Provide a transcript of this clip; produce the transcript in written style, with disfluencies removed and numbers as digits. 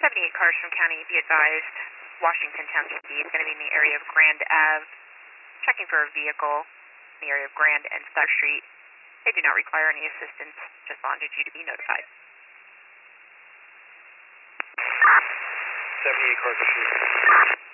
78 cars from county, be advised. Washington Township D is going to be in the area of Grand Ave, checking for a vehicle in the area of Grand and Sutter Street. They do not require any assistance, just wanted you to be notified. 78 cars from